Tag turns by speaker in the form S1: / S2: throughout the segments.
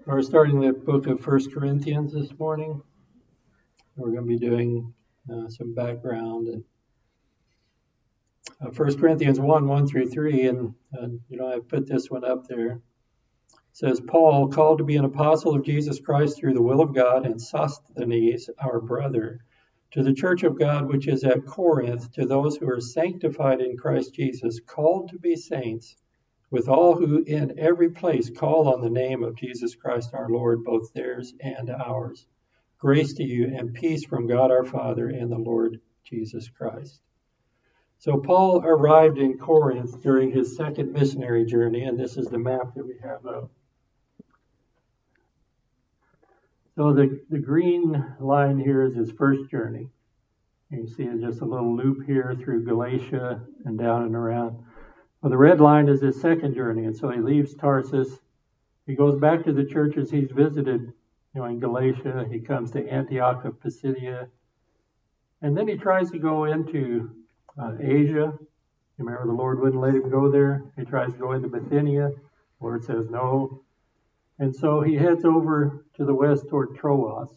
S1: We're starting the book of 1 Corinthians this morning. We're going to be doing some background and 1 Corinthians 1 through 3, and I put this one up there. It says, Paul, called to be an apostle of Jesus Christ through the will of God, and Sosthenes, our brother, to the church of God which is at Corinth, to those who are sanctified in Christ Jesus, called to be saints, with all who in every place call on the name of Jesus Christ our Lord, both theirs and ours. Grace to you and peace from God our Father and the Lord Jesus Christ. So Paul arrived in Corinth during his second missionary journey, and this is the map that we have up. So the green line here is his first journey. You see it's just a little loop here through Galatia and down and around. Well, the red line is his second journey, and so he leaves Tarsus. He goes back to the churches he's visited, in Galatia. He comes to Antioch of Pisidia, and then he tries to go into Asia. You remember the Lord wouldn't let him go there. He tries to go into Bithynia. The Lord says no. And so he heads over to the west toward Troas.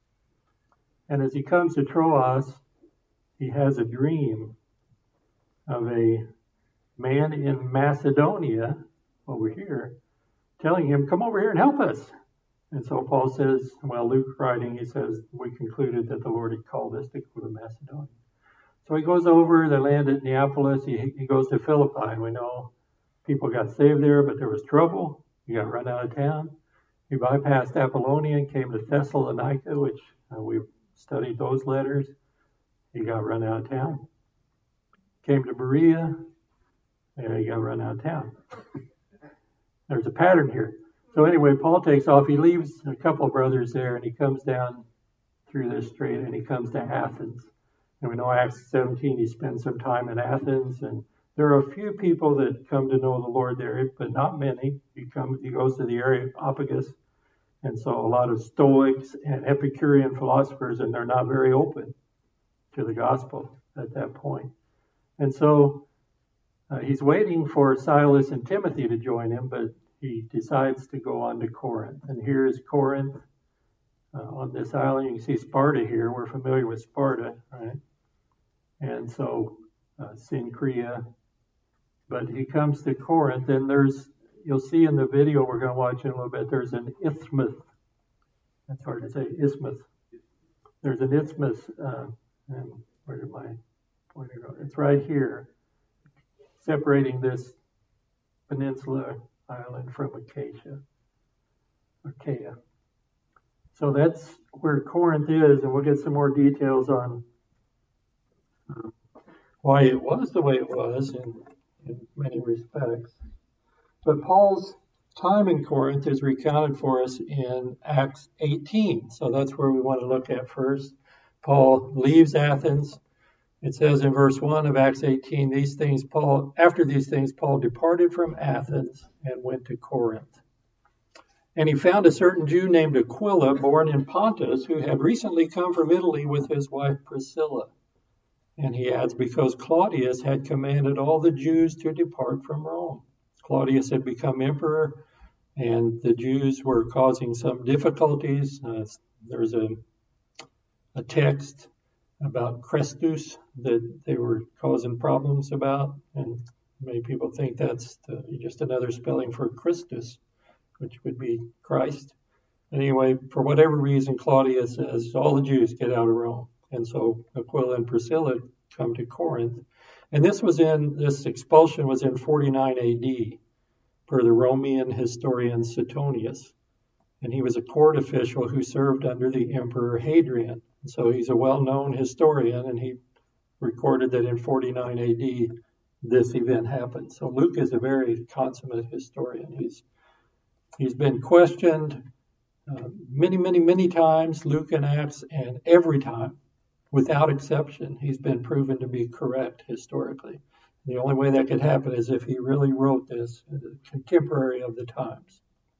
S1: And as he comes to Troas, he has a dream of a man in Macedonia over here telling him, come over here and help us. And so Paul says, Luke writing, he says, we concluded that the Lord had called us to go to Macedonia. So he goes over, they land at Neapolis, he goes to Philippi, and we know people got saved there, but there was trouble. He got run out of town. He bypassed Apollonia and came to Thessalonica, which we've studied those letters. He got run out of town. Came to Berea, and he got run out of town. There's a pattern here. So anyway, Paul takes off. He leaves a couple of brothers there, and he comes down through this strait, and he comes to Athens. And we know Acts 17, he spends some time in Athens, and there are a few people that come to know the Lord there, but not many. He goes to the Areopagus, and so a lot of Stoics and Epicurean philosophers, and they're not very open to the gospel at that point. And so he's waiting for Silas and Timothy to join him, but he decides to go on to Corinth. And here is Corinth on this island. You can see Sparta here. We're familiar with Sparta, right? And so Cenchrea. But he comes to Corinth, and you'll see in the video we're going to watch in a little bit, there's an isthmus. That's hard to say, isthmus. There's an isthmus, and where did my pointer go? It's right here, separating this peninsula island from Achaia. So that's where Corinth is, and we'll get some more details on why it was the way it was in many respects. But Paul's time in Corinth is recounted for us in Acts 18. So that's where we want to look at first. Paul leaves Athens. It says in verse 1 of Acts 18, after these things, Paul departed from Athens and went to Corinth. And he found a certain Jew named Aquila, born in Pontus, who had recently come from Italy with his wife Priscilla. And he adds, because Claudius had commanded all the Jews to depart from Rome. Claudius had become emperor, and the Jews were causing some difficulties. There's a text about Christus that they were causing problems about, and many people think that's just another spelling for Christus, which would be Christ. Anyway, for whatever reason, Claudius says, all the Jews get out of Rome. And so Aquila and Priscilla come to Corinth. And this expulsion was in 49 AD, per the Roman historian Suetonius. And he was a court official who served under the Emperor Hadrian. And so he's a well-known historian, and he recorded that in 49 AD this event happened. So Luke is a very consummate historian. He's been questioned many times, Luke and Acts, and every time, without exception, he's been proven to be correct historically. The only way that could happen is if he really wrote this, a contemporary of the times.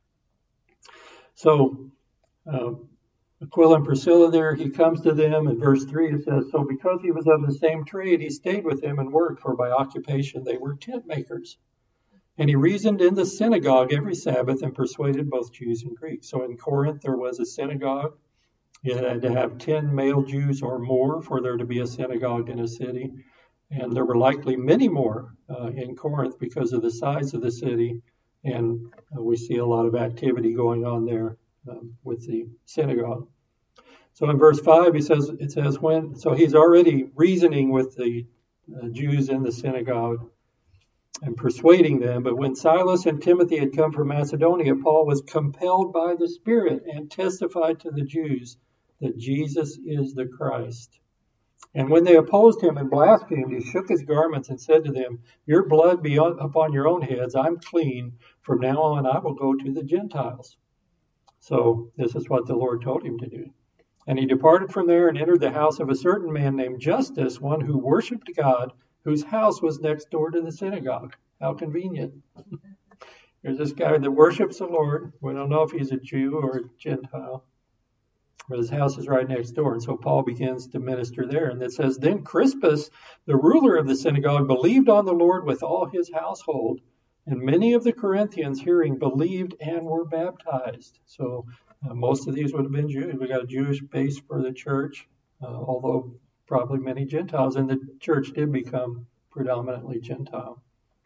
S1: So Aquila and Priscilla there, he comes to them. In verse 3 it says, so because he was of the same trade, he stayed with them and worked, for by occupation they were tent makers. And he reasoned in the synagogue every Sabbath and persuaded both Jews and Greeks. So in Corinth, there was a synagogue. You had to have 10 male Jews or more for there to be a synagogue in a city. And there were likely many more in Corinth because of the size of the city. And we see a lot of activity going on there with the synagogue. So in verse 5, it says, so he's already reasoning with the Jews in the synagogue and persuading them. But when Silas and Timothy had come from Macedonia, Paul was compelled by the Spirit and testified to the Jews that Jesus is the Christ. And when they opposed him and blasphemed, he shook his garments and said to them, your blood be upon your own heads. I'm clean. From now on, I will go to the Gentiles. So this is what the Lord told him to do. And he departed from there and entered the house of a certain man named Justus, one who worshipped God, whose house was next door to the synagogue. How convenient. There's this guy that worships the Lord. We don't know if he's a Jew or a Gentile, but his house is right next door. And so Paul begins to minister there. And it says, then Crispus, the ruler of the synagogue, believed on the Lord with all his household. And many of the Corinthians, hearing, believed and were baptized. So most of these would have been Jews. We got a Jewish base for the church, although probably many Gentiles. And the church did become predominantly Gentile.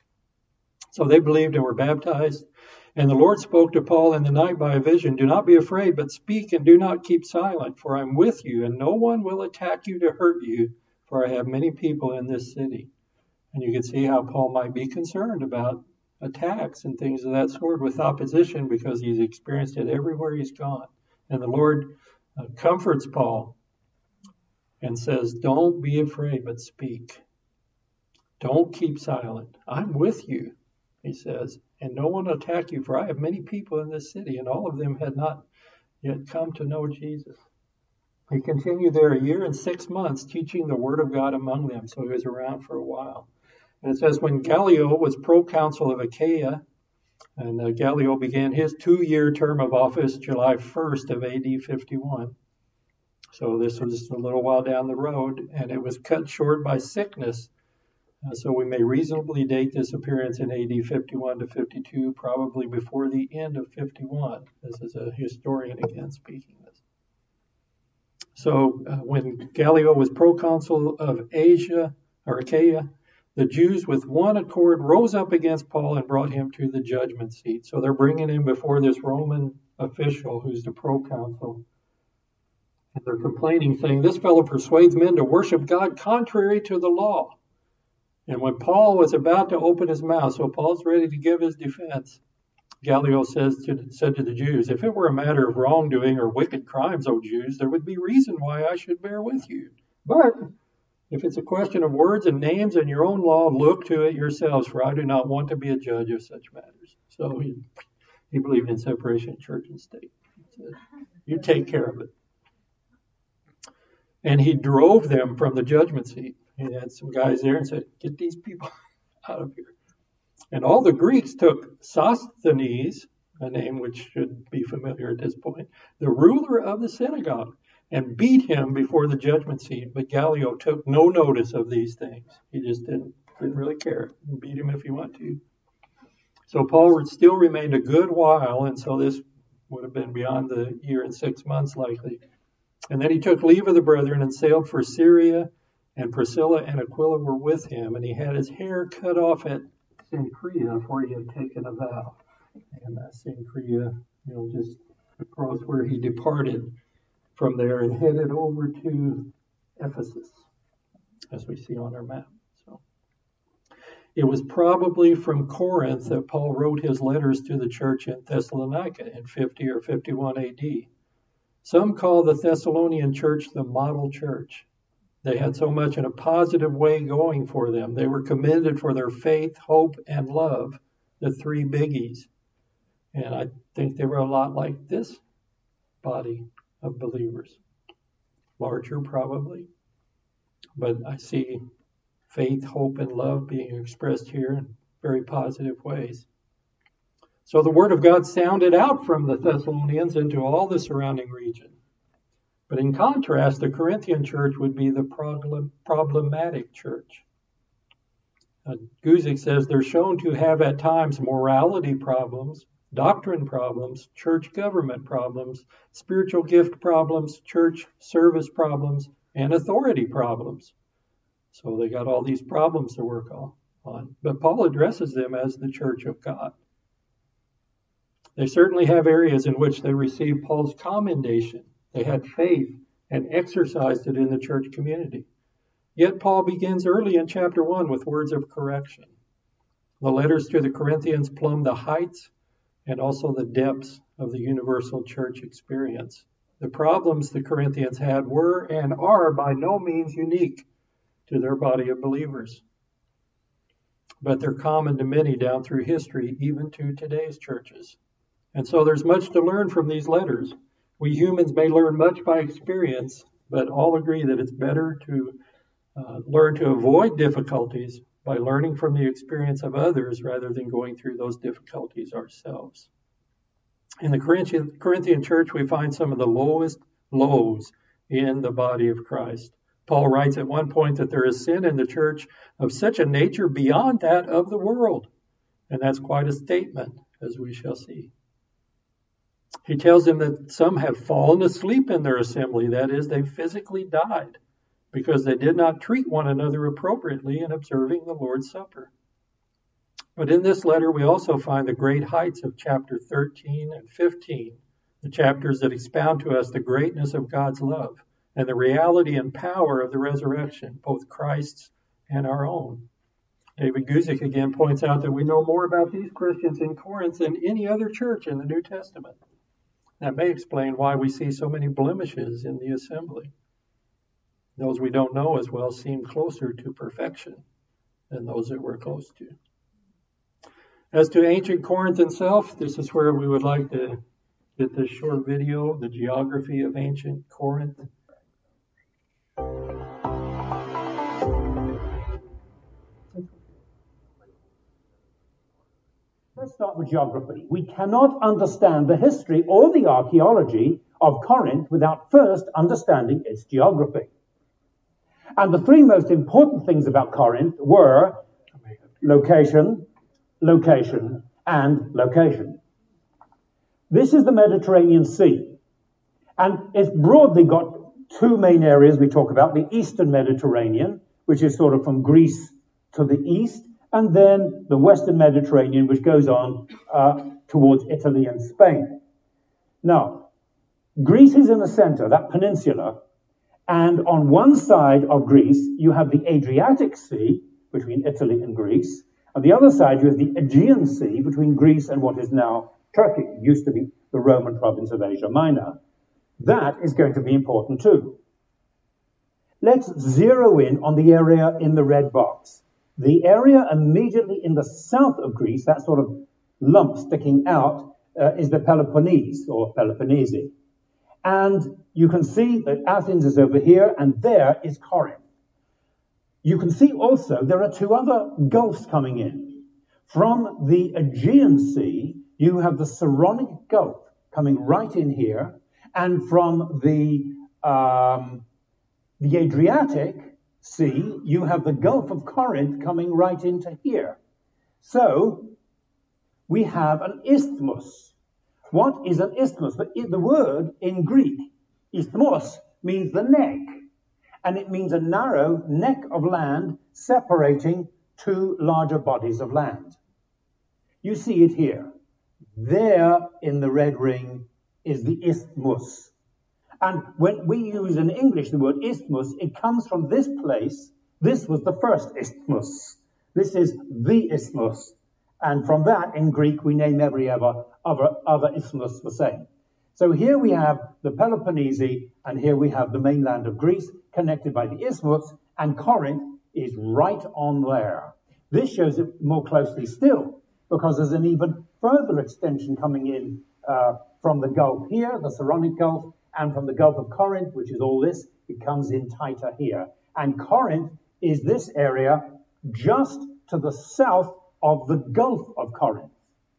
S1: So they believed and were baptized. And the Lord spoke to Paul in the night by a vision, do not be afraid, but speak and do not keep silent, for I'm with you, and no one will attack you to hurt you, for I have many people in this city. And you can see how Paul might be concerned about attacks and things of that sort with opposition because he's experienced it everywhere he's gone. And the Lord comforts Paul and says, don't be afraid, but speak. Don't keep silent. I'm with you, he says, and no one will attack you, for I have many people in this city, and all of them had not yet come to know Jesus. He continued there 1 year and 6 months teaching the word of God among them, so he was around for a while. And it says, when Gallio was proconsul of Achaia, and Gallio began his 2-year term of office July 1st of AD 51. So this was a little while down the road, and it was cut short by sickness. So we may reasonably date this appearance in AD 51 to 52, probably before the end of 51. This is a historian again speaking this. So when Gallio was proconsul of Achaia, the Jews with one accord rose up against Paul and brought him to the judgment seat. So they're bringing him before this Roman official who's the proconsul. And they're complaining, saying, this fellow persuades men to worship God contrary to the law. And when Paul was about to open his mouth, so Paul's ready to give his defense, Gallio said to the Jews, if it were a matter of wrongdoing or wicked crimes, O Jews, there would be reason why I should bear with you. But if it's a question of words and names and your own law, look to it yourselves, for I do not want to be a judge of such matters. So he believed in separation of church and state. He said, you take care of it. And he drove them from the judgment seat. He had some guys there and said, get these people out of here. And all the Greeks took Sosthenes, a name which should be familiar at this point, the ruler of the synagogue, and beat him before the judgment seat. But Gallio took no notice of these things. He just didn't really care. Beat him if he wanted to. So Paul still remained a good while, and so this would have been beyond the 1 year and 6 months likely. And then he took leave of the brethren and sailed for Syria, and Priscilla and Aquila were with him, and he had his hair cut off at Cenchrea, where he had taken a vow. And Cenchrea, just across where he departed from there and headed over to Ephesus, as we see on our map. So it was probably from Corinth that Paul wrote his letters to the church in Thessalonica in 50 or 51 AD. Some call the Thessalonian church the model church. They had so much in a positive way going for them. They were commended for their faith, hope, and love, the 3 biggies. And I think they were a lot like this body of believers. Larger probably. But I see faith, hope, and love being expressed here in very positive ways. So the word of God sounded out from the Thessalonians into all the surrounding region. But in contrast, the Corinthian church would be the problematic church. Guzik says they're shown to have at times morality problems, doctrine problems, church government problems, spiritual gift problems, church service problems, and authority problems. So they got all these problems to work on. But Paul addresses them as the church of God. They certainly have areas in which they received Paul's commendation. They had faith and exercised it in the church community. Yet Paul begins early in chapter 1 with words of correction. The letters to the Corinthians plumb the heights and also the depths of the universal church experience. The problems the Corinthians had were and are by no means unique to their body of believers, but they're common to many down through history, even to today's churches. And so there's much to learn from these letters. We humans may learn much by experience, but all agree that it's better to learn to avoid difficulties by learning from the experience of others rather than going through those difficulties ourselves. In the Corinthian church, we find some of the lowest lows in the body of Christ. Paul writes at one point that there is sin in the church of such a nature beyond that of the world. And that's quite a statement, as we shall see. He tells them that some have fallen asleep in their assembly, that is, they physically died, because they did not treat one another appropriately in observing the Lord's Supper. But in this letter, we also find the great heights of chapter 13 and 15, the chapters that expound to us the greatness of God's love and the reality and power of the resurrection, both Christ's and our own. David Guzik again points out that we know more about these Christians in Corinth than any other church in the New Testament. That may explain why we see so many blemishes in the assembly. Those we don't know as well seem closer to perfection than those that we're close to. As to ancient Corinth itself, this is where we would like to get this short video, the geography of ancient Corinth.
S2: Let's start with geography. We cannot understand the history or the archaeology of Corinth without first understanding its geography. And the three most important things about Corinth were location, location, and location. This is the Mediterranean Sea. And it's broadly got two main areas we talk about: the Eastern Mediterranean, which is sort of from Greece to the east, and then the Western Mediterranean, which goes on towards Italy and Spain. Now, Greece is in the center, that peninsula, and on one side of Greece, you have the Adriatic Sea, between Italy and Greece. On the other side, you have the Aegean Sea, between Greece and what is now Turkey. It used to be the Roman province of Asia Minor. That is going to be important too. Let's zero in on the area in the red box. The area immediately in the south of Greece, that sort of lump sticking out, is the Peloponnese, or Peloponnese. And you can see that Athens is over here, and there is Corinth. You can see also there are two other gulfs coming in. From the Aegean Sea, you have the Saronic Gulf coming right in here, and from the Adriatic Sea, you have the Gulf of Corinth coming right into here. So we have an isthmus. What is an isthmus? The word in Greek, isthmos, means the neck. And it means a narrow neck of land separating two larger bodies of land. You see it here. There in the red ring is the isthmus. And when we use in English the word isthmus, it comes from this place. This was the first isthmus. This is the isthmus. And from that, in Greek, we name every other isthmus the same. So here we have the Peloponnese, and here we have the mainland of Greece, connected by the isthmus, and Corinth is right on there. This shows it more closely still, because there's an even further extension coming in from the Gulf here, the Saronic Gulf, and from the Gulf of Corinth, which is all this, it comes in tighter here. And Corinth is this area just to the south of the Gulf of Corinth.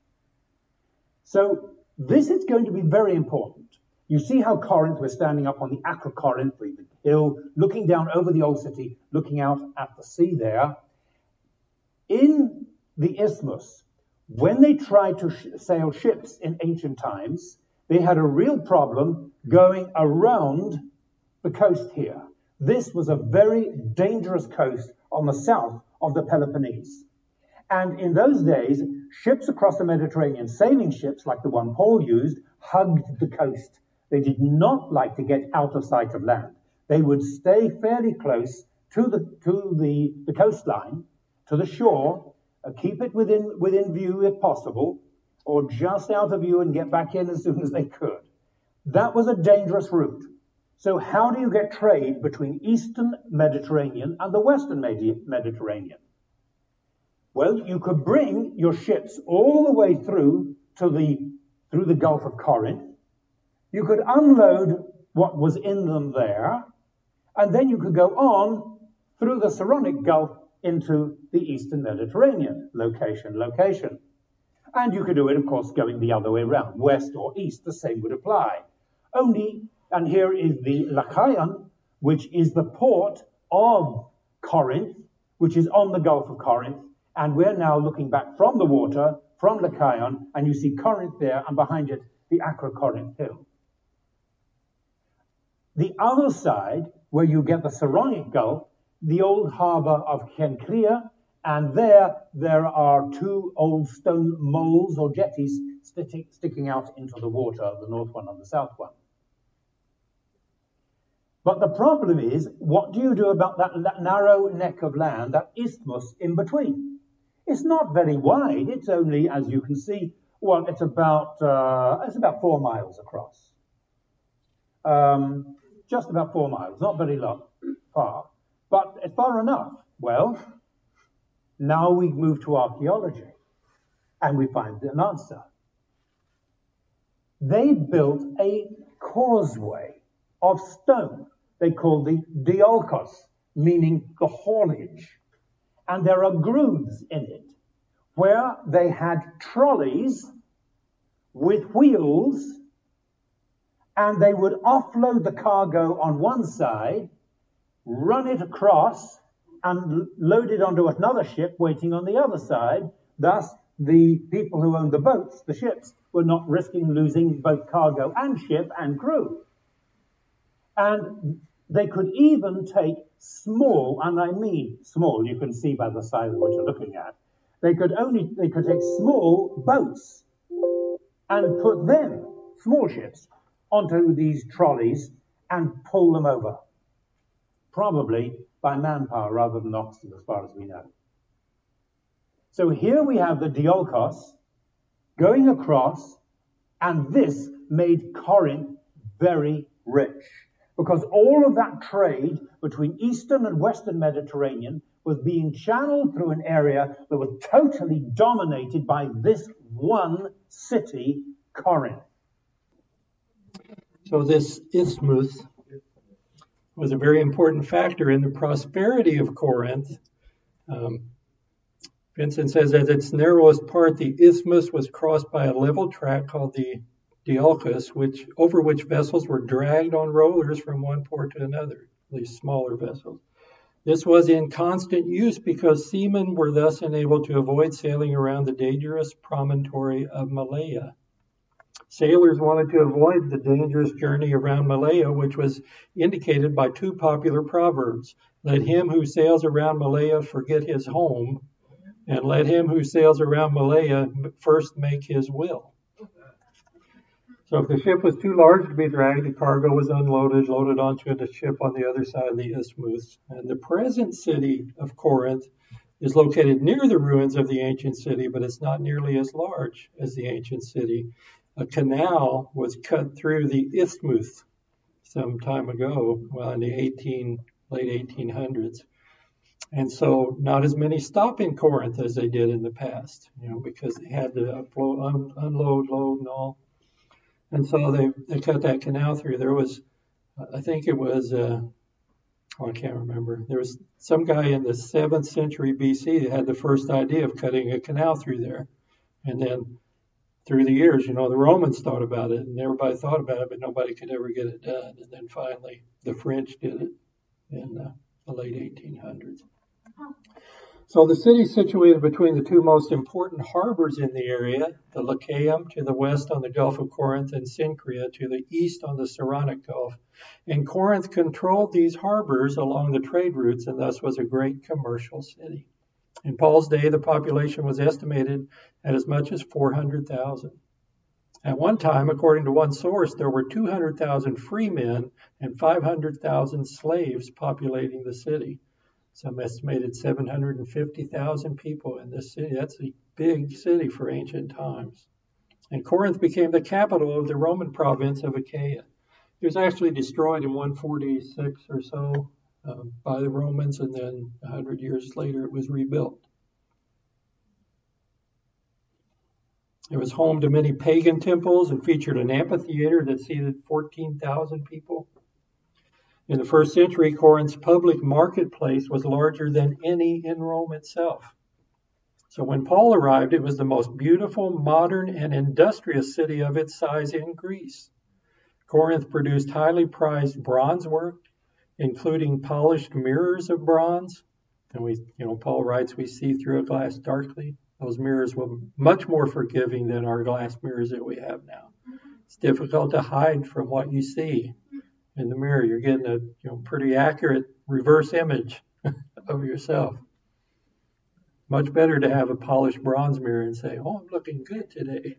S2: So this is going to be very important. You see how Corinth, we're standing up on the Acrocorinth, the hill, looking down over the old city, looking out at the sea there. in the isthmus, when they tried to sail ships in ancient times, they had a real problem going around the coast here. This was a very dangerous coast on the south of the Peloponnese. And in those days, ships across the Mediterranean, sailing ships like the one Paul used, hugged the coast. They did not like to get out of sight of land. They would stay fairly close to the coastline, to the shore, keep it within view if possible, or just out of view and get back in as soon as they could. That was a dangerous route. So how do you get trade between Eastern Mediterranean and the Western Mediterranean? Well, you could bring your ships all the way through the Gulf of Corinth. You could unload what was in them there, and then you could go on through the Saronic Gulf into the Eastern Mediterranean, location. And you could do it, of course, going the other way around, west or east, the same would apply. Only, and here is the Lachion, which is the port of Corinth, which is on the Gulf of Corinth, and we're now looking back from the water, from Lachion, and you see Corinth there, and behind it, the Acrocorinth hill. The other side, where you get the Saronic Gulf, the old harbor of Kenkrea, and there are two old stone moles or jetties sticking out into the water, the north one and the south one. But the problem is, what do you do about that narrow neck of land, that isthmus in between? It's not very wide. It's only, as you can see, well, it's about 4 miles across. Just about 4 miles, not very far, but it's far enough. Well, now we move to archaeology, and we find an answer. They built a causeway of stone. They called the diolkos, meaning the haulage. And there are grooves in it where they had trolleys with wheels, and they would offload the cargo on one side, run it across, and load it onto another ship waiting on the other side. Thus, the people who owned the boats, the ships, were not risking losing both cargo and ship and crew. And they could even take small, and I mean small, you can see by the size of what you're looking at, they could take small boats and put them, small ships, onto these trolleys and pull them over. Probably by manpower rather than oxen, as far as we know. So here we have the diolkos going across, and this made Corinth very rich, because all of that trade between Eastern and Western Mediterranean was being channeled through an area that was totally dominated by this one city, Corinth.
S1: So this isthmus was a very important factor in the prosperity of Corinth. Vincent says at its narrowest part, the isthmus was crossed by a level track called the diolkos, over which vessels were dragged on rollers from one port to another, these smaller vessels. This was in constant use because seamen were thus enabled to avoid sailing around the dangerous promontory of Malaya. Sailors wanted to avoid the dangerous journey around Malaya, which was indicated by two popular proverbs. Let him who sails around Malaya forget his home, and let him who sails around Malaya first make his will. So if the ship was too large to be dragged, the cargo was unloaded, loaded onto the ship on the other side of the isthmus. And the present city of Corinth is located near the ruins of the ancient city, but it's not nearly as large as the ancient city. A canal was cut through the isthmus some time ago, well, in the late 1800s. And so not as many stop in Corinth as they did in the past, because they had to unload, load, and all. And so they cut that canal through. There was, I think it was, I can't remember. There was some guy in the 7th century BC that had the first idea of cutting a canal through there. And then through the years, the Romans thought about it, and everybody thought about it, but nobody could ever get it done. And then finally, the French did it in the late 1800s. So the city is situated between the two most important harbors in the area, the Lycaeum to the west on the Gulf of Corinth and Cenchrea to the east on the Saronic Gulf. And Corinth controlled these harbors along the trade routes and thus was a great commercial city. In Paul's day, the population was estimated at as much as 400,000. At one time, according to one source, there were 200,000 free men and 500,000 slaves populating the city. Some estimated 750,000 people in this city. That's a big city for ancient times. And Corinth became the capital of the Roman province of Achaia. It was actually destroyed in 146 or so by the Romans, and then 100 years later it was rebuilt. It was home to many pagan temples and featured an amphitheater that seated 14,000 people. In the first century, Corinth's public marketplace was larger than any in Rome itself. So when Paul arrived, it was the most beautiful, modern, and industrious city of its size in Greece. Corinth produced highly prized bronze work, including polished mirrors of bronze. And Paul writes, we see through a glass darkly. Those mirrors were much more forgiving than our glass mirrors that we have now. It's difficult to hide from what you see in the mirror. You're getting a pretty accurate reverse image of yourself. Much better to have a polished bronze mirror and say, oh, I'm looking good today.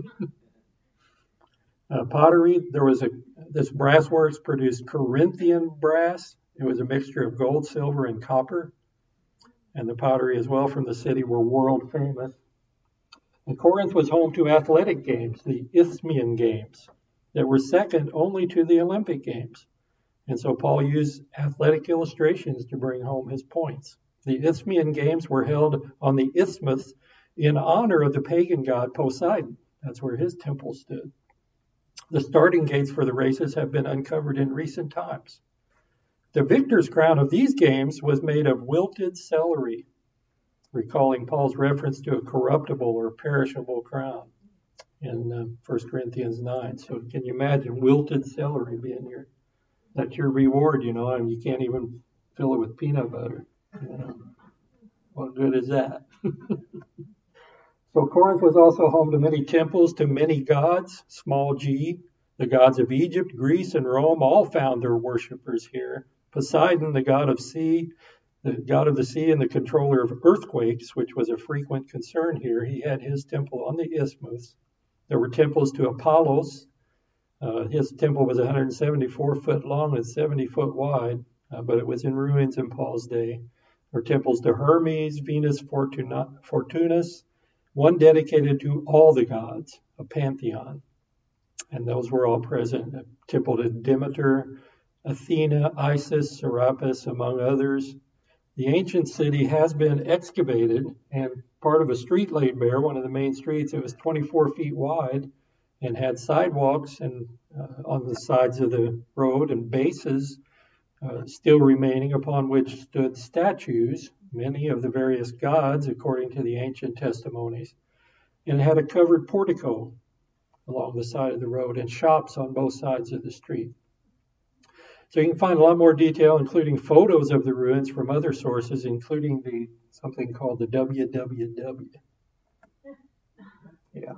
S1: Pottery, this brass works produced Corinthian brass. It was a mixture of gold, silver, and copper. And the pottery as well from the city were world famous. And Corinth was home to athletic games, the Isthmian Games, that were second only to the Olympic Games. And so Paul used athletic illustrations to bring home his points. The Isthmian Games were held on the isthmus in honor of the pagan god Poseidon. That's where his temple stood. The starting gates for the races have been uncovered in recent times. The victor's crown of these games was made of wilted celery, recalling Paul's reference to a corruptible or perishable crown in 1 Corinthians 9. So can you imagine wilted celery being that's your reward, and you can't even fill it with peanut butter. What good is that? So Corinth was also home to many temples to many gods, small g. The gods of Egypt, Greece, and Rome all found their worshippers here. Poseidon, the god of the sea and the controller of earthquakes, which was a frequent concern here, he had his temple on the isthmus. There were temples to Apollos. His temple was 174 foot long and 70 foot wide, but it was in ruins in Paul's day. There were temples to Hermes, Venus, Fortunus, one dedicated to all the gods, a pantheon. And those were all present. A temple to Demeter, Athena, Isis, Serapis, among others. The ancient city has been excavated, and part of a street laid bare, one of the main streets. It was 24 feet wide and had sidewalks and on the sides of the road and bases still remaining, upon which stood statues, many of the various gods according to the ancient testimonies, and had a covered portico along the side of the road and shops on both sides of the street. So you can find a lot more detail, including photos of the ruins from other sources, including something called the WWW. Yeah.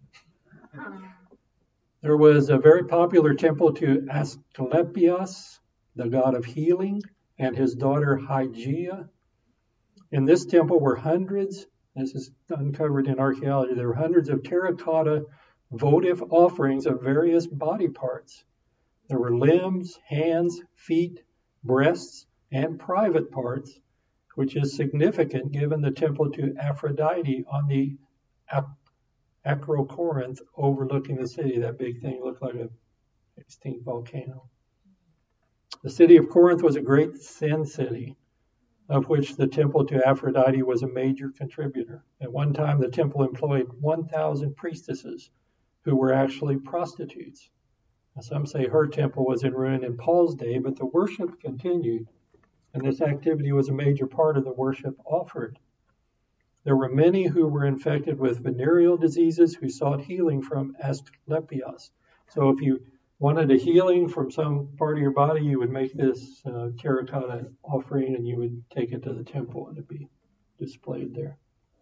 S1: There was a very popular temple to Asclepius, the god of healing, and his daughter Hygeia. In this temple were hundreds, this is uncovered in archaeology, there were hundreds of terracotta votive offerings of various body parts. There were limbs, hands, feet, breasts, and private parts, which is significant given the temple to Aphrodite on the Acrocorinth overlooking the city. That big thing looked like an extinct volcano. The city of Corinth was a great sin city, of which the temple to Aphrodite was a major contributor. At one time, the temple employed 1,000 priestesses who were actually prostitutes. Now, some say her temple was in ruin in Paul's day, but the worship continued, and this activity was a major part of the worship offered. There were many who were infected with venereal diseases who sought healing from Asclepius. So if you wanted a healing from some part of your body, you would make this terracotta offering and you would take it to the temple and it'd be displayed there.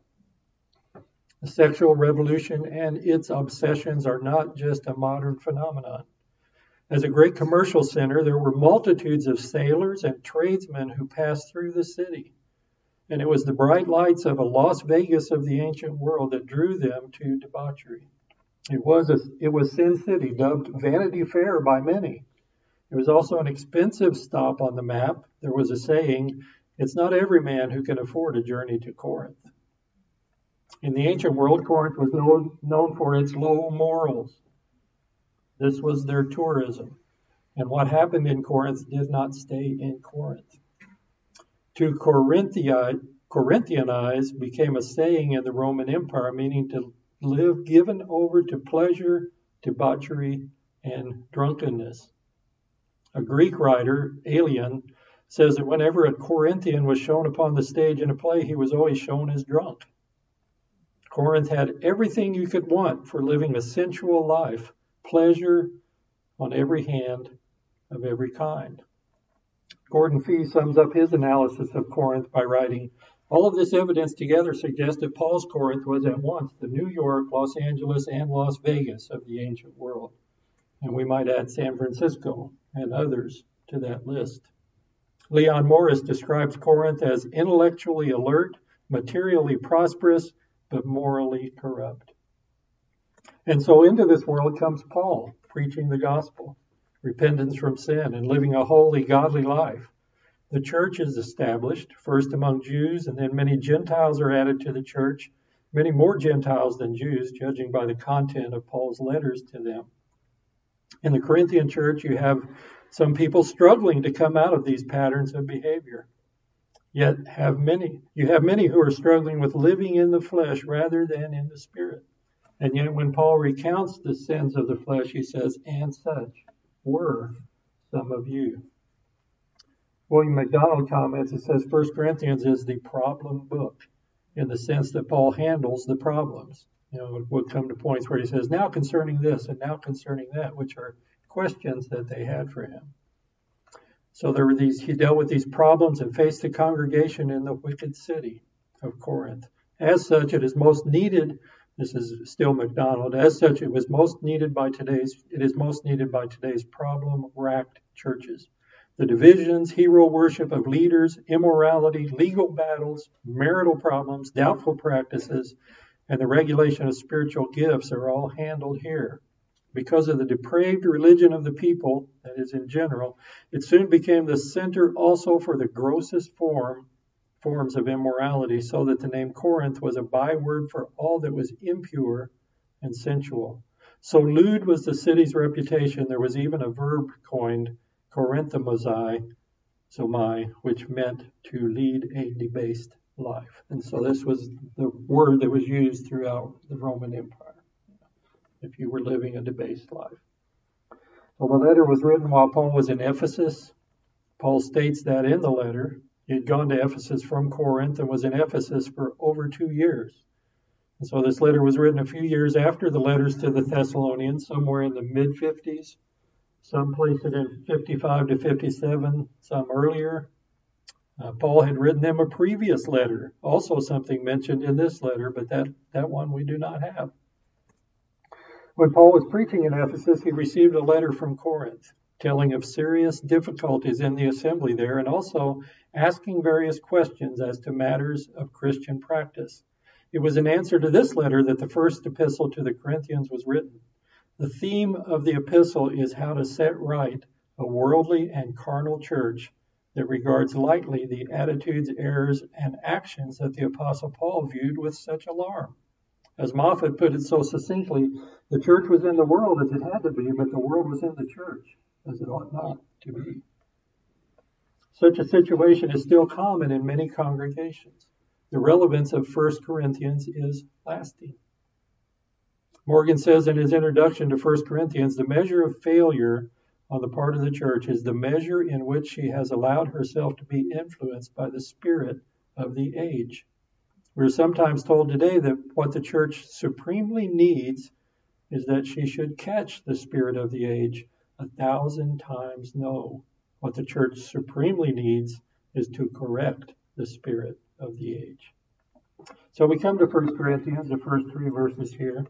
S1: The sexual revolution and its obsessions are not just a modern phenomenon. As a great commercial center, there were multitudes of sailors and tradesmen who passed through the city. And it was the bright lights of a Las Vegas of the ancient world that drew them to debauchery. It was Sin City, dubbed Vanity Fair by many. It was also an expensive stop on the map. There was a saying, it's not every man who can afford a journey to Corinth. In the ancient world, Corinth was known for its low morals. This was their tourism. And what happened in Corinth did not stay in Corinth. To Corinthianize became a saying in the Roman Empire, meaning to live given over to pleasure, debauchery, and drunkenness. A Greek writer, Aelian, says that whenever a Corinthian was shown upon the stage in a play, he was always shown as drunk. Corinth had everything you could want for living a sensual life, pleasure on every hand of every kind. Gordon Fee sums up his analysis of Corinth by writing, all of this evidence together suggests that Paul's Corinth was at once the New York, Los Angeles, and Las Vegas of the ancient world. And we might add San Francisco and others to that list. Leon Morris describes Corinth as intellectually alert, materially prosperous, but morally corrupt. And so into this world comes Paul, preaching the gospel, repentance from sin, and living a holy, godly life. The church is established, first among Jews, and then many Gentiles are added to the church, many more Gentiles than Jews, judging by the content of Paul's letters to them. In the Corinthian church, you have some people struggling to come out of these patterns of behavior. Yet you have many who are struggling with living in the flesh rather than in the spirit. And yet when Paul recounts the sins of the flesh, he says, and such were some of you. William MacDonald comments, it says 1 Corinthians is the problem book in the sense that Paul handles the problems. We'll come to points where he says, now concerning this and now concerning that, which are questions that they had for him. So he dealt with these problems and faced the congregation in the wicked city of Corinth. As such, it is most needed, this is still MacDonald, as such, it is most needed by today's problem-racked churches. The divisions, hero worship of leaders, immorality, legal battles, marital problems, doubtful practices, and the regulation of spiritual gifts are all handled here. Because of the depraved religion of the people, that is in general, it soon became the center also for the grossest forms of immorality, so that the name Corinth was a byword for all that was impure and sensual. So lewd was the city's reputation, there was even a verb coined, Corinthomai, which meant to lead a debased life. And so this was the word that was used throughout the Roman Empire, if you were living a debased life. Well, the letter was written while Paul was in Ephesus. Paul states that in the letter. He had gone to Ephesus from Corinth and was in Ephesus for over 2 years. And so this letter was written a few years after the letters to the Thessalonians, somewhere in the mid-50s. Some place it in 55 to 57, some earlier. Paul had written them a previous letter, also something mentioned in this letter, but that one we do not have. When Paul was preaching in Ephesus, he received a letter from Corinth, telling of serious difficulties in the assembly there, and also asking various questions as to matters of Christian practice. It was in answer to this letter that the first epistle to the Corinthians was written. The theme of the epistle is how to set right a worldly and carnal church that regards lightly the attitudes, errors, and actions that the Apostle Paul viewed with such alarm. As Moffat put it so succinctly, the church was in the world as it had to be, but the world was in the church as it ought not to be. Such a situation is still common in many congregations. The relevance of 1 Corinthians is lasting. Morgan says in his introduction to 1 Corinthians, the measure of failure on the part of the church is the measure in which she has allowed herself to be influenced by the spirit of the age. We're sometimes told today that what the church supremely needs is that she should catch the spirit of the age. 1,000 times no. What the church supremely needs is to correct the spirit of the age. So we come to 1 Corinthians, the first 3 verses here.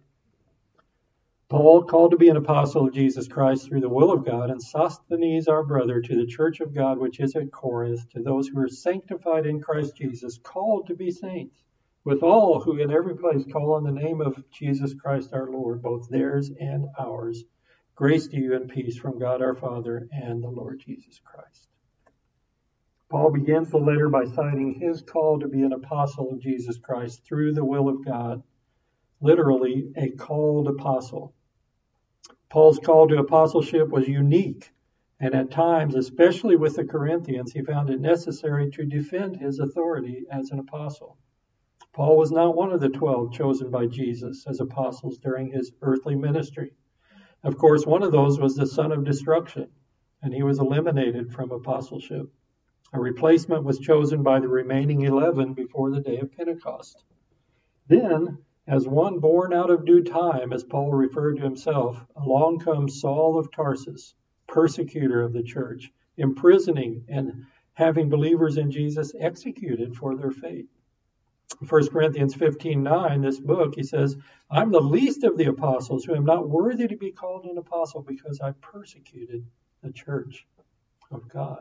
S1: Paul, called to be an apostle of Jesus Christ through the will of God, and Sosthenes, our brother, to the church of God which is at Corinth, to those who are sanctified in Christ Jesus, called to be saints, with all who in every place call on the name of Jesus Christ our Lord, both theirs and ours. Grace to you and peace from God our Father and the Lord Jesus Christ. Paul begins the letter by citing his call to be an apostle of Jesus Christ through the will of God, literally a called apostle. Paul's call to apostleship was unique, and at times, especially with the Corinthians, he found it necessary to defend his authority as an apostle. Paul was not one of the 12 chosen by Jesus as apostles during his earthly ministry. Of course, one of those was the son of destruction, and he was eliminated from apostleship. A replacement was chosen by the remaining 11 before the day of Pentecost. Then, as one born out of due time, as Paul referred to himself, along comes Saul of Tarsus, persecutor of the church, imprisoning and having believers in Jesus executed for their faith. 1 Corinthians 15:9, this book, he says, I'm the least of the apostles who am not worthy to be called an apostle because I persecuted the church of God.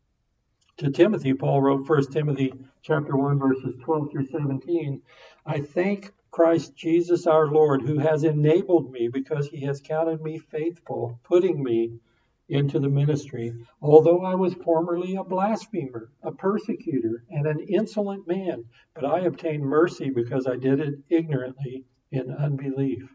S1: To Timothy, Paul wrote 1 Timothy chapter 1, verses 12 through 17, I thank Christ Jesus our Lord, who has enabled me because he has counted me faithful, putting me into the ministry, although I was formerly a blasphemer, a persecutor, and an insolent man, but I obtained mercy because I did it ignorantly in unbelief.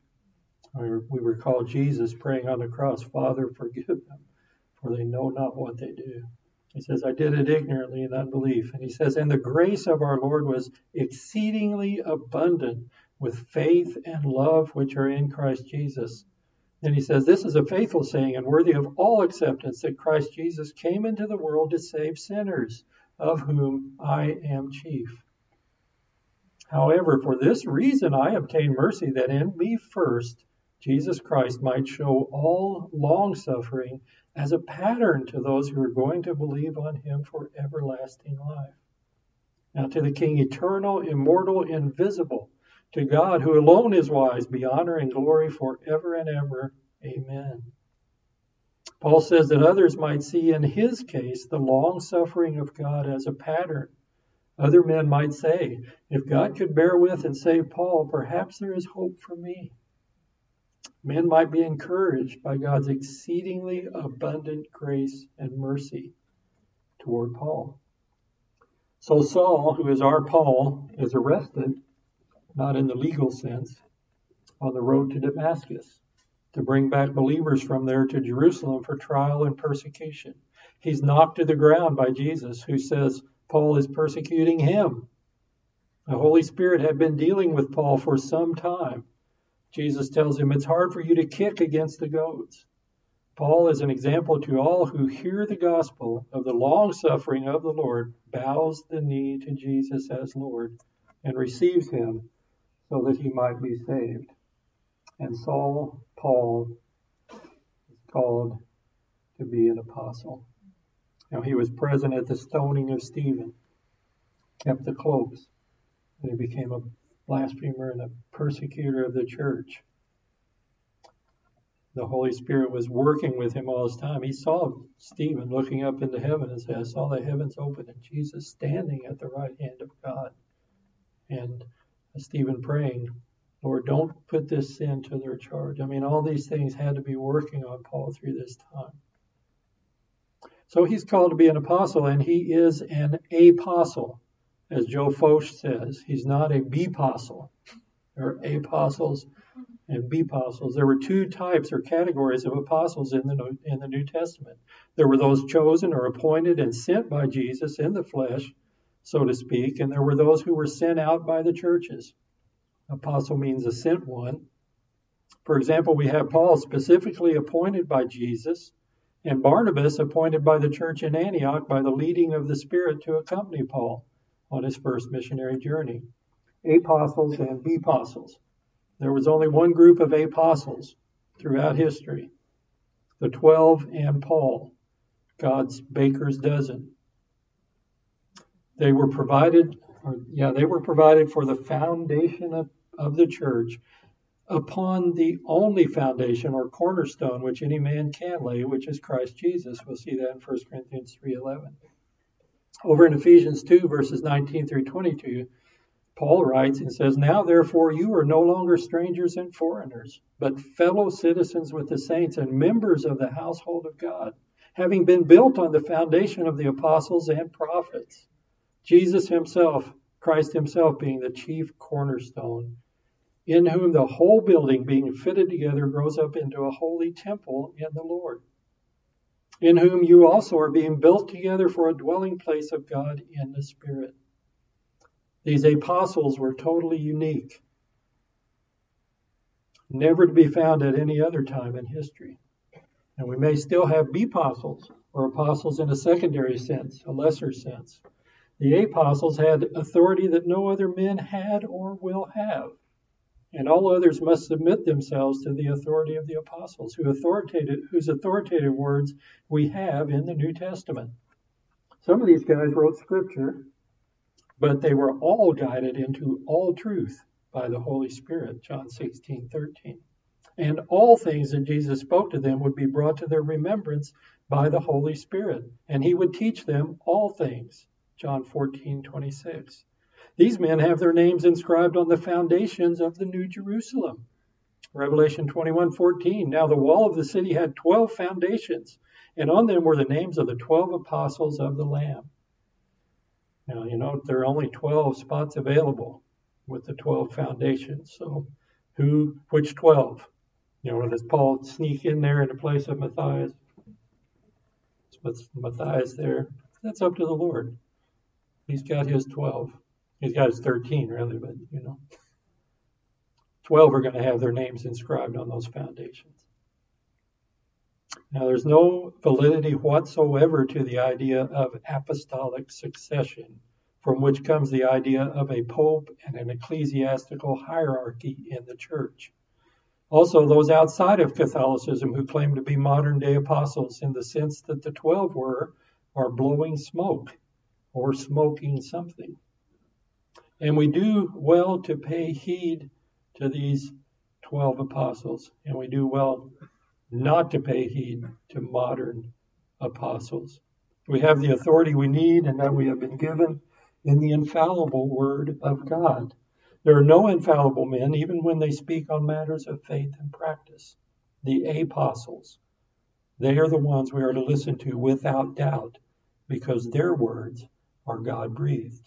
S1: We recall Jesus praying on the cross, Father, forgive them, for they know not what they do. He says, I did it ignorantly in unbelief. And he says, and the grace of our Lord was exceedingly abundant with faith and love which are in Christ Jesus. Then he says, this is a faithful saying and worthy of all acceptance, that Christ Jesus came into the world to save sinners, of whom I am chief. However, for this reason I obtained mercy, that in me first Jesus Christ might show all long-suffering as a pattern to those who are going to believe on him for everlasting life. Now to the King, eternal, immortal, invisible, to God who alone is wise, be honor and glory forever and ever. Amen. Paul says that others might see in his case the long-suffering of God as a pattern. Other men might say, if God could bear with and save Paul, perhaps there is hope for me. Men might be encouraged by God's exceedingly abundant grace and mercy toward Paul. So Saul, who is our Paul, is arrested, not in the legal sense, on the road to Damascus to bring back believers from there to Jerusalem for trial and persecution. He's knocked to the ground by Jesus, who says Paul is persecuting him. The Holy Spirit had been dealing with Paul for some time. Jesus tells him it's hard for you to kick against the goads. Paul is an example to all who hear the gospel of the long suffering of the Lord, bows the knee to Jesus as Lord, and receives him so that he might be saved. And Paul, is called to be an apostle. Now he was present at the stoning of Stephen, kept the cloaks, and he became a blasphemer and a persecutor of the church. The Holy Spirit was working with him all this time. He saw Stephen looking up into heaven and said, I saw the heavens open and Jesus standing at the right hand of God. And Stephen praying, Lord, don't put this sin to their charge. I mean, all these things had to be working on Paul through this time. So he's called to be an apostle, and he is an apostle. As Joe Focht says, he's not a B-postle. There are apostles and B-apostles. There were two types or categories of apostles in the New Testament. There were those chosen or appointed and sent by Jesus in the flesh, so to speak, and there were those who were sent out by the churches. Apostle means a sent one. For example, we have Paul specifically appointed by Jesus, and Barnabas appointed by the church in Antioch by the leading of the Spirit to accompany Paul on his first missionary journey. Apostles and B-apostles. There was only one group of apostles throughout history, the 12 and Paul, God's baker's dozen. They were provided They were provided for the foundation of the church upon the only foundation or cornerstone which any man can lay, which is Christ Jesus. We'll see that in 1 Corinthians 3:11. Over in Ephesians 2, verses 19 through 22, Paul writes and says, "Now therefore you are no longer strangers and foreigners, but fellow citizens with the saints and members of the household of God, having been built on the foundation of the apostles and prophets, Jesus himself, Christ himself being the chief cornerstone, in whom the whole building being fitted together grows up into a holy temple in the Lord, in whom you also are being built together for a dwelling place of God in the Spirit." These apostles were totally unique, never to be found at any other time in history. And we may still have apostles, or apostles in a secondary sense, a lesser sense. The apostles had authority that no other men had or will have. And all others must submit themselves to the authority of the apostles, whose authoritative words we have in the New Testament. Some of these guys wrote scripture, but they were all guided into all truth by the Holy Spirit, John 16:13. And all things that Jesus spoke to them would be brought to their remembrance by the Holy Spirit, and he would teach them all things, John 14:26. These men have their names inscribed on the foundations of the New Jerusalem. Revelation 21:14. Now the wall of the city had 12 foundations, and on them were the names of the 12 apostles of the Lamb. Now, there are only 12 spots available with the 12 foundations. So which 12? Does Paul sneak in there in the place of Matthias? What's Matthias there? That's up to the Lord. He's got his 12. He's got his 13, really, but 12 are going to have their names inscribed on those foundations. Now, there's no validity whatsoever to the idea of apostolic succession, from which comes the idea of a pope and an ecclesiastical hierarchy in the church. Also, those outside of Catholicism who claim to be modern-day apostles in the sense that the 12 are blowing smoke or smoking something. And we do well to pay heed to these 12 apostles, and we do well not to pay heed to modern apostles. We have the authority we need and that we have been given in the infallible Word of God. There are no infallible men, even when they speak on matters of faith and practice. The apostles, they are the ones we are to listen to without doubt, because their words are God-breathed.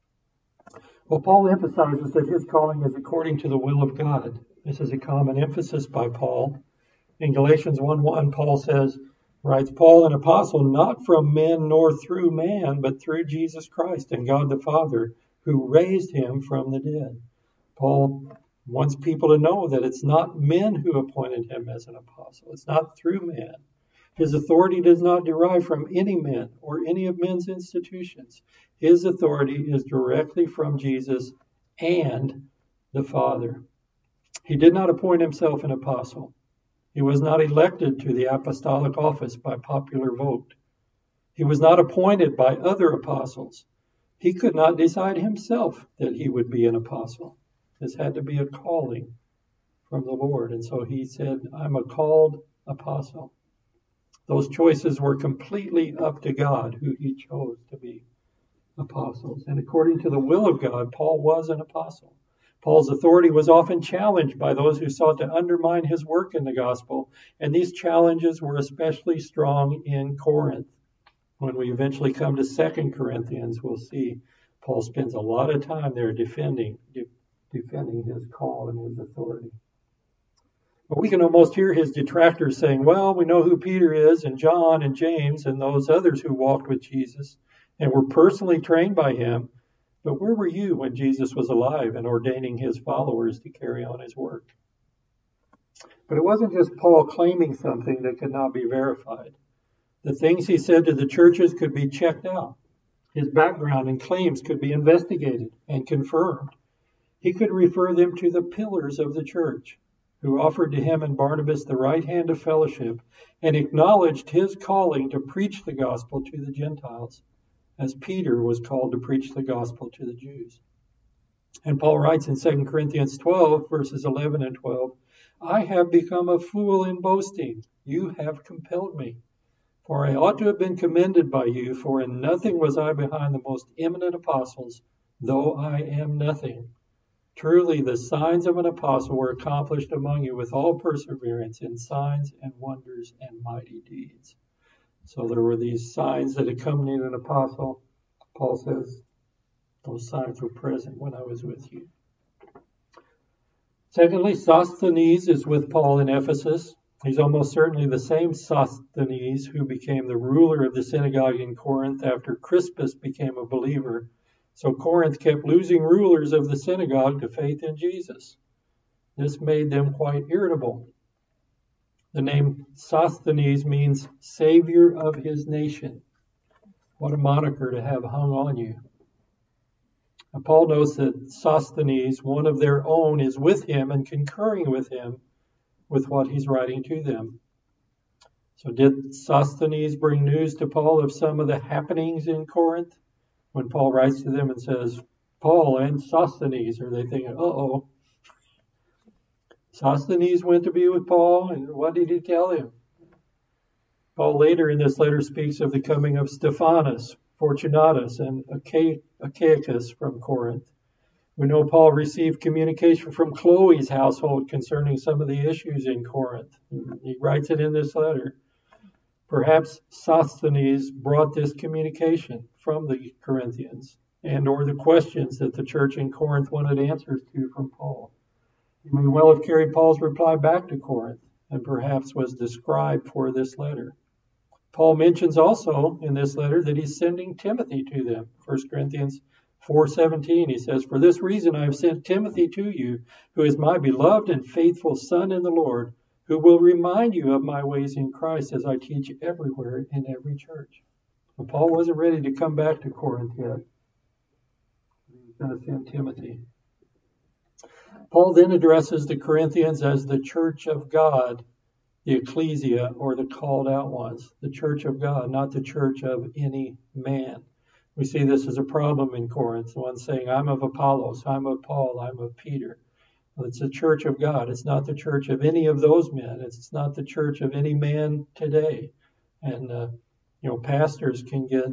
S1: Well, Paul emphasizes that his calling is according to the will of God. This is a common emphasis by Paul. In Galatians 1:1, Paul writes, "Paul, an apostle, not from men nor through man, but through Jesus Christ and God the Father, who raised him from the dead." Paul wants people to know that it's not men who appointed him as an apostle. It's not through man. His authority does not derive from any men or any of men's institutions. His authority is directly from Jesus and the Father. He did not appoint himself an apostle. He was not elected to the apostolic office by popular vote. He was not appointed by other apostles. He could not decide himself that he would be an apostle. This had to be a calling from the Lord. And so he said, "I'm a called apostle." Those choices were completely up to God, who he chose to be apostles. And according to the will of God, Paul was an apostle. Paul's authority was often challenged by those who sought to undermine his work in the gospel, and these challenges were especially strong in Corinth. When we eventually come to 2 Corinthians, we'll see Paul spends a lot of time there defending his call and his authority. But we can almost hear his detractors saying, "Well, we know who Peter is, and John, and James, and those others who walked with Jesus, and were personally trained by him. But where were you when Jesus was alive and ordaining his followers to carry on his work?" But it wasn't just Paul claiming something that could not be verified. The things he said to the churches could be checked out. His background and claims could be investigated and confirmed. He could refer them to the pillars of the church, who offered to him and Barnabas the right hand of fellowship and acknowledged his calling to preach the gospel to the Gentiles. as Peter was called to preach the gospel to the Jews. And Paul writes in 2 Corinthians 12, verses 11 and 12, I have become a fool in boasting. You have compelled me. For I ought to have been commended by you, for in nothing was I behind the most eminent apostles, though I am nothing. Truly the signs of an apostle were accomplished among you with all perseverance in signs and wonders and mighty deeds. So there were these signs that accompanied an apostle. Paul says, those signs were present when I was with you. Secondly, Sosthenes is with Paul in Ephesus. He's almost certainly the same Sosthenes who became the ruler of the synagogue in Corinth after Crispus became a believer. So Corinth kept losing rulers of the synagogue to faith in Jesus. This made them quite irritable. The name Sosthenes means Savior of his nation. What a moniker to have hung on you. And Paul notes that Sosthenes, one of their own, is with him and concurring with him with what he's writing to them. So did Sosthenes bring news to Paul of some of the happenings in Corinth? When Paul writes to them and says, Paul and Sosthenes, are they thinking, uh-oh, Sosthenes went to be with Paul, and what did he tell him? Paul later in this letter speaks of the coming of Stephanas, Fortunatus, and Achaicus from Corinth. We know Paul received communication from Chloe's household concerning some of the issues in Corinth. He writes it in this letter. Perhaps Sosthenes brought this communication from the Corinthians and or the questions that the church in Corinth wanted answers to from Paul. He may well have carried Paul's reply back to Corinth and perhaps was the scribe for this letter. Paul mentions also in this letter that he's sending Timothy to them. 1 Corinthians 4:17, he says, For this reason I have sent Timothy to you, who is my beloved and faithful son in the Lord, who will remind you of my ways in Christ as I teach everywhere in every church. Well, Paul wasn't ready to come back to Corinth yet. He was going to send Timothy. Paul then addresses the Corinthians as the church of God, the ecclesia, or the called out ones. The church of God, not the church of any man. We see this as a problem in Corinth. The one saying, I'm of Apollos, I'm of Paul, I'm of Peter. Well, it's the church of God. It's not the church of any of those men. It's not the church of any man today. And, pastors can get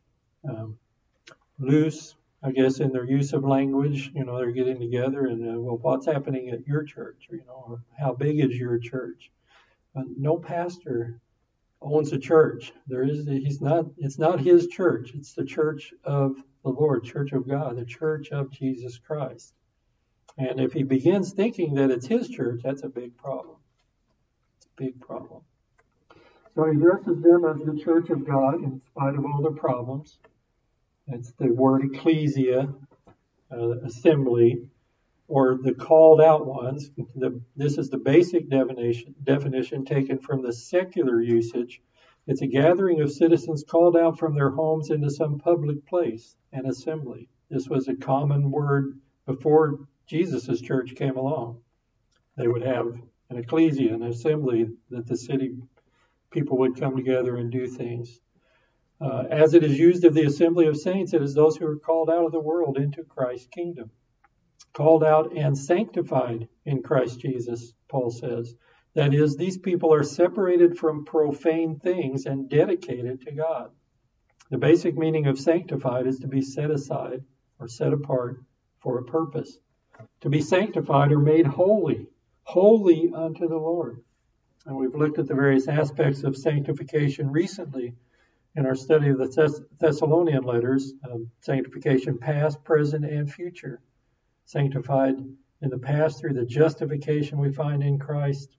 S1: loose, I guess, in their use of language. They're getting together and, what's happening at your church? Or how big is your church? No pastor owns a church. It's not his church. It's the church of the Lord, church of God, the church of Jesus Christ. And if he begins thinking that it's his church, that's a big problem. It's a big problem. So he addresses them as the church of God in spite of all the problems. It's the word ecclesia, assembly, or the called out ones. This is the basic definition taken from the secular usage. It's a gathering of citizens called out from their homes into some public place, an assembly. This was a common word before Jesus' church came along. They would have an ecclesia, an assembly, that the city people would come together and do things. As it is used of the assembly of saints, it is those who are called out of the world into Christ's kingdom. Called out and sanctified in Christ Jesus, Paul says. That is, these people are separated from profane things and dedicated to God. The basic meaning of sanctified is to be set aside or set apart for a purpose. To be sanctified or made holy, holy unto the Lord. And we've looked at the various aspects of sanctification recently in our study of the Thessalonian letters, sanctification past, present, and future. Sanctified in the past through the justification we find in Christ,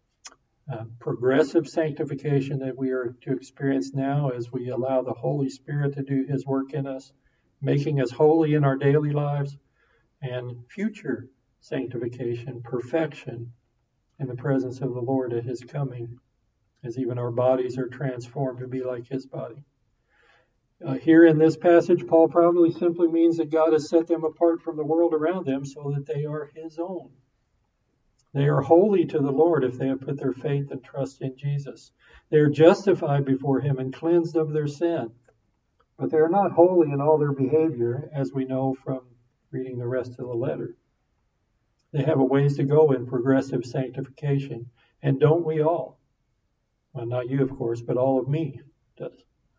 S1: progressive sanctification that we are to experience now as we allow the Holy Spirit to do his work in us, making us holy in our daily lives, and future sanctification, perfection in the presence of the Lord at his coming, as even our bodies are transformed to be like his body. Here in this passage, Paul probably simply means that God has set them apart from the world around them so that they are his own. They are holy to the Lord if they have put their faith and trust in Jesus. They are justified before him and cleansed of their sin. But they are not holy in all their behavior, as we know from reading the rest of the letter. They have a ways to go in progressive sanctification. And don't we all? Well, not you, of course, but all of me does.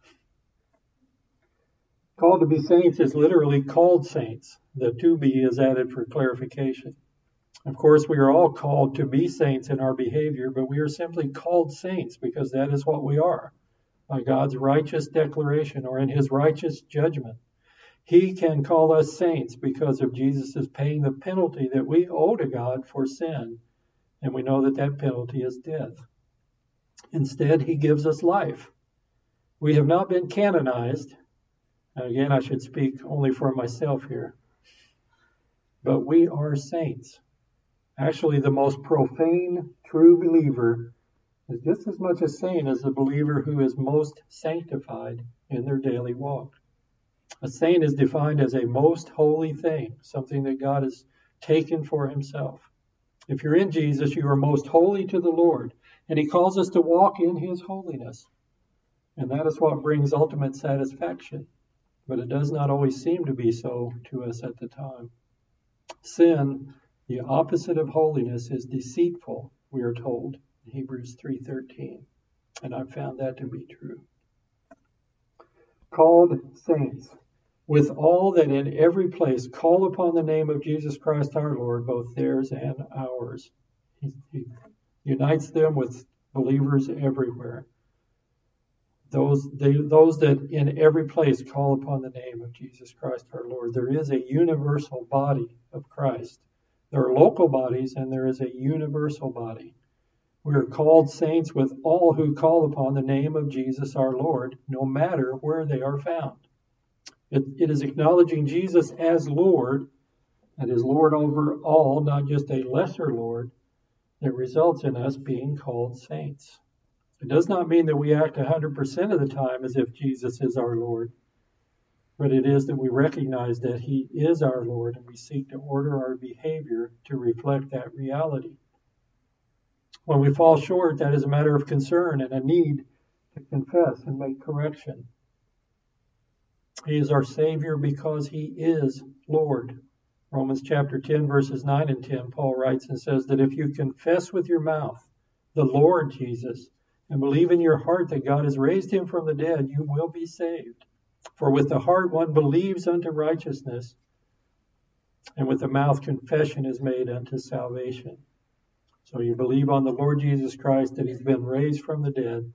S1: Called to be saints is literally called saints. The to be is added for clarification. Of course, we are all called to be saints in our behavior, but we are simply called saints because that is what we are, by God's righteous declaration or in his righteous judgment. He can call us saints because of Jesus' paying the penalty that we owe to God for sin, and we know that that penalty is death. Instead, he gives us life. We have not been canonized. Again, I should speak only for myself here. But we are saints. Actually, the most profane, true believer is just as much a saint as the believer who is most sanctified in their daily walk. A saint is defined as a most holy thing, something that God has taken for himself. If you're in Jesus, you are most holy to the Lord, and he calls us to walk in his holiness. And that is what brings ultimate satisfaction. But it does not always seem to be so to us at the time. Sin, the opposite of holiness, is deceitful, we are told in Hebrews 3:13. And I've found that to be true. Called saints, with all that in every place call upon the name of Jesus Christ our Lord, both theirs and ours. He unites them with believers everywhere. Those that in every place call upon the name of Jesus Christ our Lord. There is a universal body of Christ. There are local bodies and there is a universal body. We are called saints with all who call upon the name of Jesus our Lord, no matter where they are found. It is acknowledging Jesus as Lord, and is Lord over all, not just a lesser Lord, that results in us being called saints. It does not mean that we act 100% of the time as if Jesus is our Lord, but it is that we recognize that he is our Lord and we seek to order our behavior to reflect that reality. When we fall short, that is a matter of concern and a need to confess and make correction. He is our Savior because he is Lord. Romans chapter 10, verses 9 and 10, Paul writes and says that if you confess with your mouth the Lord Jesus and believe in your heart that God has raised him from the dead, you will be saved. For with the heart one believes unto righteousness, and with the mouth confession is made unto salvation. So you believe on the Lord Jesus Christ that he's been raised from the dead.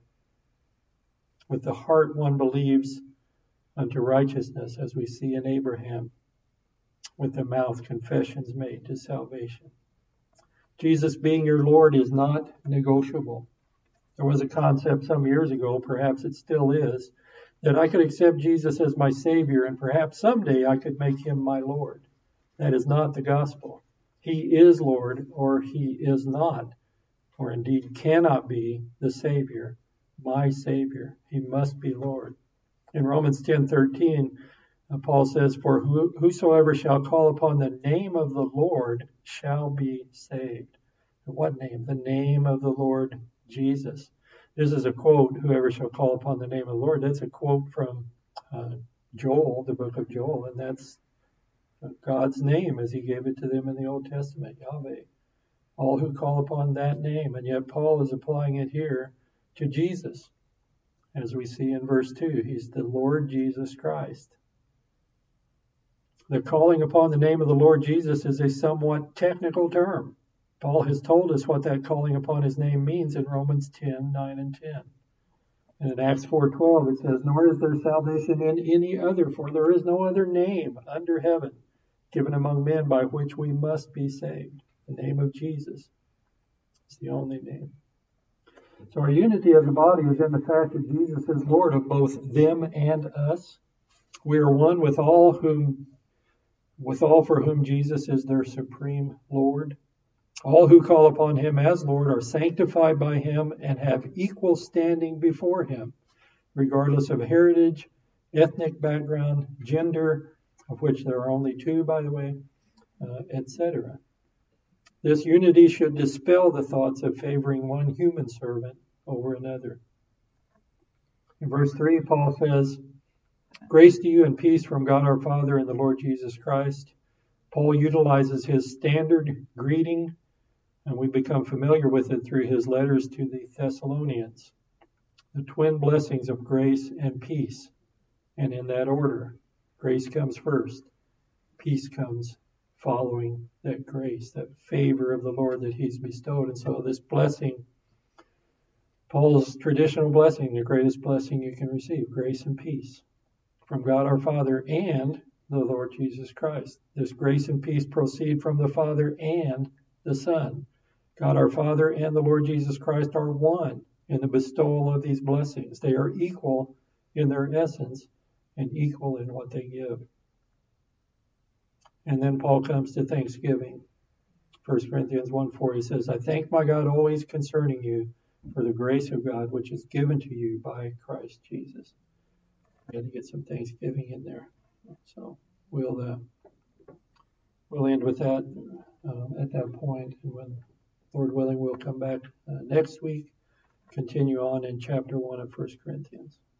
S1: With the heart one believes unto righteousness, as we see in Abraham. With the mouth confession is made to salvation. Jesus being your Lord is not negotiable. There was a concept some years ago, perhaps it still is, that I could accept Jesus as my Savior and perhaps someday I could make him my Lord. That is not the gospel. He is Lord, or he is not, or indeed cannot be the Savior, my Savior. He must be Lord. In Romans 10:13, Paul says, for whosoever shall call upon the name of the Lord shall be saved. What name? The name of the Lord Jesus. This is a quote, whoever shall call upon the name of the Lord. That's a quote from Joel, the book of Joel, and that's God's name as he gave it to them in the Old Testament, Yahweh. All who call upon that name, and yet Paul is applying it here to Jesus. As we see in verse 2, he's the Lord Jesus Christ. The calling upon the name of the Lord Jesus is a somewhat technical term. Paul has told us what that calling upon his name means in Romans 10:9 and 10. And in Acts 4:12 it says, nor is there salvation in any other, for there is no other name under heaven given among men by which we must be saved. The name of Jesus is the only name. So our unity as a body is in the fact that Jesus is Lord of both them and us. We are one with all for whom Jesus is their supreme Lord. All who call upon him as Lord are sanctified by him and have equal standing before him, regardless of heritage, ethnic background, gender, of which there are only two, by the way, etc. This unity should dispel the thoughts of favoring one human servant over another. In verse 3, Paul says, Grace to you and peace from God our Father and the Lord Jesus Christ. Paul utilizes his standard greeting, and we become familiar with it through his letters to the Thessalonians. The twin blessings of grace and peace, and in that order. Grace comes first. Peace comes following that grace, that favor of the Lord that he's bestowed. And so this blessing, Paul's traditional blessing, the greatest blessing you can receive, grace and peace from God our Father and the Lord Jesus Christ. This grace and peace proceed from the Father and the Son. God our Father and the Lord Jesus Christ are one in the bestowal of these blessings. They are equal in their essence and equal in what they give. And then Paul comes to thanksgiving. 1 Corinthians 1:4, he says, I thank my God always concerning you for the grace of God which is given to you by Christ Jesus. We had to get some thanksgiving in there. So we'll end with that at that point. And when Lord willing, we'll come back next week, continue on in chapter 1 of 1 Corinthians.